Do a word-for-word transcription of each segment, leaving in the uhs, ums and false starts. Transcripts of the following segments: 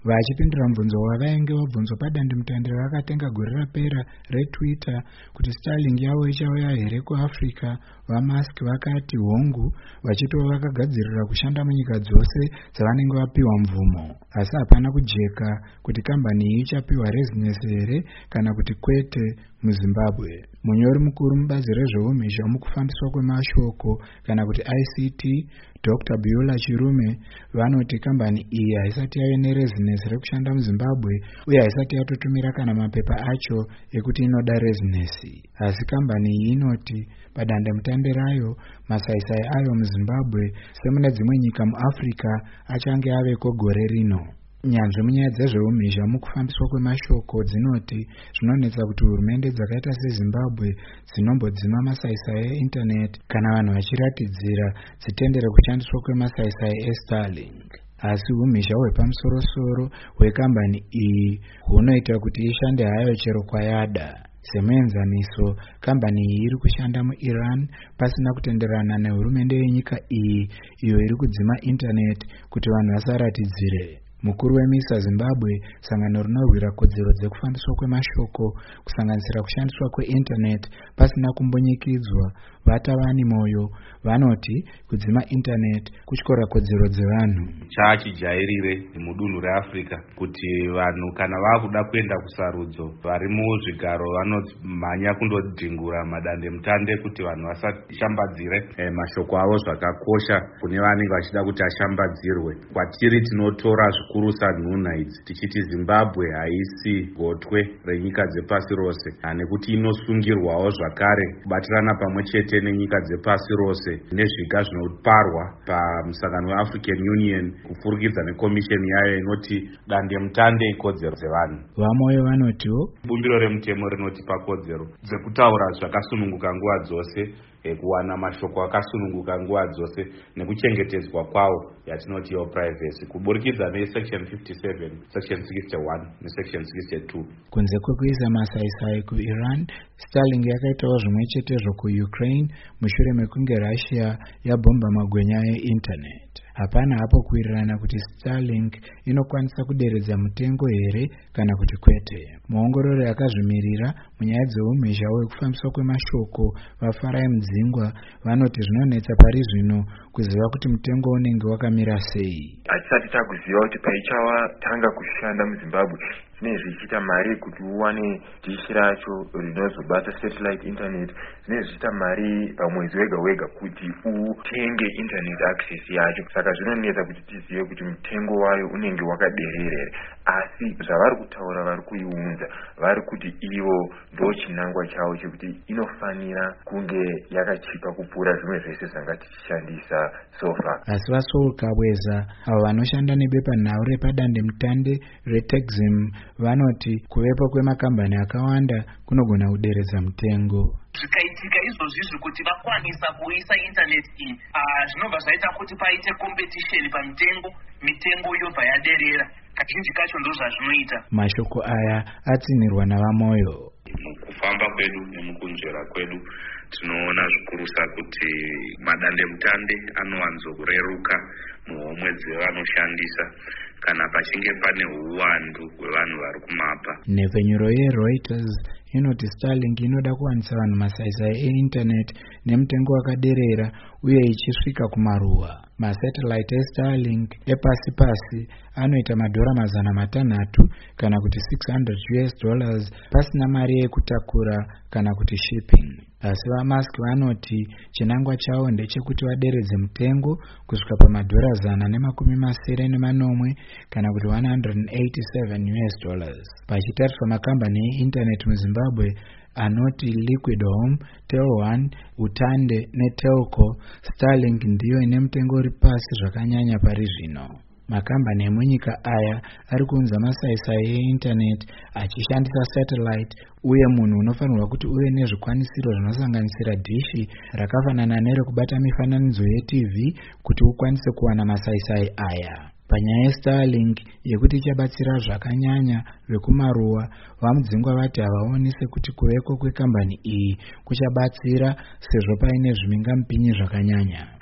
Vachipindura mubvunzo wavainge vabvunzwa padandemutande rakatenga gore rapera reTwitter kuti Starlink yavo ichauya here kuAfrica, vaMusk vakati hongu, vachitova vakagadzirira kushanda munyika dzose dzavanenge vapiwa mvumo. Asi hapana kujeka kuti kambani iyi ichapiwa rezinesi here kana kuti kwete muZimbabwe. Munyori mukuru mubazi rezveumhizha mukufambiswa kwemashoko kana kuti I C T, Doctor Beulah Chirume, vanoti kambani iyi haisati yave nerezinesi rekushanda muZimbabwe uye haisati yatotumira kana mapepa acho ekuti inoda rezinesi. Asi kambani iyi inoti padandemutande rayo masaisai ayo muZimbabwe semune dzimwe nyika muAfrica achange aveko gore rino. Nyanzvi munyaya dzezveumhizha mukufambiswa kwemashoko dzinoti zvinonetsa kuti hurumende dzakaita seZimbabwe dzinombodzima masaisai einternet kana vanhu vachiratidzira dzitendere kushandiswa kwemasaisai eStarlink. Asi umhizha hwepamusorosoro hwekambani iyi hunoita kuti ishande hayo chero kwayada. Semuenzaniso, kambani iyi iri kushanda muIran pasina kutenderana nehurumende yenyika iyi iyo iri kudzima internet kuti vanhu vasaratidzire. Mukuru weMISA Zimbabwe, sangano rinorwira kodzero dzekufambiswa kwemashoko kusanganisira kushandiswa kweinternet pasina kumbonyikidzwa, Vatavani Moyo, vanoti kudzima internet kutyora kodzero dzevanhu. Chachijairire mudunhu reAfrica kuti vanhu kana vakuda kuenda kusarudzo vari muzvigaro vanomhanya kundodhingura madandemutande kuti vanhu vasashambadzire eh, mashoko avo zvakakosha kune vanenge vachida kuti ashambadzirwe. Kwatiri tinotora zvikuru sanhunha idzi tichiti Zimbabwe haisi gotwe renyika dzepasi rose, nekuti inosungirwawo zvakare kubatirana pamwe chete nenyika dzepasi rose nezviga zvinoparwa pamusangano weAfrican Union kupfurikidza nekomisheni yayo inoti dandemutande ikodzero dzevanhu. Vamoyo vanotiwo bumbiro remutemo rinotipa kodzero dzekutaura zvakasununguka nguva dzose, kuwana mashoko akasununguka nguva dzose nekuchengetedzwa kwawo yatinoti yo privacy kuburikidza nesection fifty-seven, section sixty-one nesection sixty-two. Kunze kwekuisa masaisai kuIran, Starlink yakaitawo zvimwe chetezvo kuUkraine mushure mekunge Russia yabhomba magwenya einternet. Hapana hapo kuwirirana kuti Starlink inokwanisa kuderedza mutengo here kana kuti kwete. Muongororo yakazvimirira munyaya dzeumhizha hwekufambiswa kwemashoko vaFarai Mudzingwa vanoti zvinonetsa pari zvino kuziva kuti mutengo unenge wakamira sei. Hatisati takuziva kuti paichawa tanga kushanda muZimbabwe zvinenge zvichiita mari kuti uwane dishi racho rinozobata satellite internet, zvinenge zvichiita mari pamwedzi wega wega kuti utenge internet access yacho. Saka zvinonetsa kuti tizive kuti mutengo wayo unenge wakaderera, asi zvavari kutaura vari kuiunza vari kuti ivo ndo chinangwa chavo chekuti inofanira kunge yakachipa kupfuura zvimwe zvese zvanga tichishandisa so far. Asi vaSoul Kabweza avo vanoshanda nebepanhau repadandemutande reTexim vanoti kuvepo kwemakambani akawanda kunogona kuderedza mutengo. Zvikaitika izvozvizvi kuti vakwanisa kuisa internet iyi zvinobva zvaita kuti paite competition pamitengo, mitengo yobva yaderera. Kazhinji kacho ndo zvazvinoita. Mashoko aya atsinirwa navaMoyo. Mukufamba kwedu nemukunzvera kwedu tinoona zvikurusa kuti madandemutande anowanzo kureruka muhomwe dzevanoshandisa kana pachinge pane uwandu hwevanhu vari kumapa. Nhepfenyuro yeReuters inoti Starlink inoda kuwanisa vanhu masaisai einternet nemutengo wakaderera uye ichisvika kumaruwa. Masatellite eStarlink epasi pasi anoita madhora mazana matanhatu kana kuti six hundred US dollars pasina mari yekutakura kana kuti shipping. Asi vaMusk vanoti chinangwa chavo ndechekuti vaderedze mutengo kusvika pamadhora zana nemakumi masere nemanomwe kana kuti one hundred eighty-seven US dollars. Pachitariswa makambani einternet muZimbabwe anoti Liquid Home, Tel One, Utande neTelco, Starlink ndiyo ine mutengo uri pasi zvakanyanya pari zvino. Makambani emunyika aya ari kuunza masaisai einternet achishandisa satellite, uye munhu unofanirwa kuti uve nezvikwanisiro zvinosanganisira dishi rakafanana nerekubata mifananidzo yeT V kuti ukwanise kuwana masaisai aya. Panyaya yeStarlink yekuti ichabatsira zvakanyanya vekumaruwa, vamudzingwa vati havaoni sekuti kuveko kwekambani iyi kuchabatsira sezvo paine zvimingamupinyi zvakanyanya.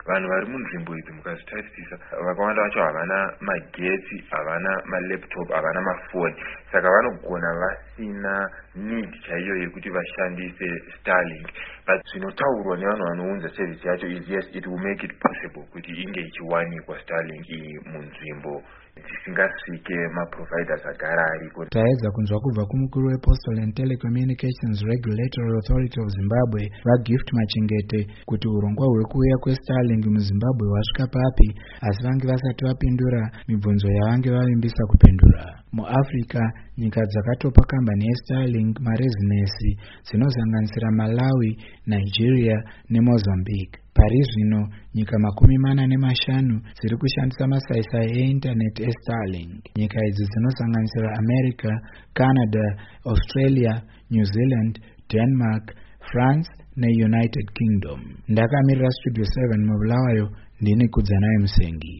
vanhu vari munzvimbo idzi mukazvitarisisa vakawanda vacho havana magetsi, havana malaptop, havana mafoni, saka vanogona vasina need chaiyo yekuti vashandise Starlink. But zvinotaurwa nevanhu vanounza service yacho is yes, it will make it possible kuti inge ichiwanikwa Starlink iyi munzvimbo dzisingasvike maproviders agara ariko. Taedza kunzwa kubva kumukuru wePostal and Telecommunications Regulatory Authority of Zimbabwe vaGift Machengete kuti urongwa hwekuuya kweStarlink muZimbabwe hwasvika papi, asi vange vasati vapindura mibvunzo yavange vavimbisa kupindura. MuAfrica, nyika dzakatopa kambani yeStarlink marezinesi dzinosanganisira Malawi, Nigeria neMozambique. Pari zvino nyika makumi mana nemashanu dziri kushandisa masaisai einternet eStarlink. Nyika idzi dzinosanganisira America, Canada, Australia, New Zealand, Denmark, France neUnited Kingdom. Ndakamirira Studio seven mubulawayo, ndini Kudzanayi Musengi.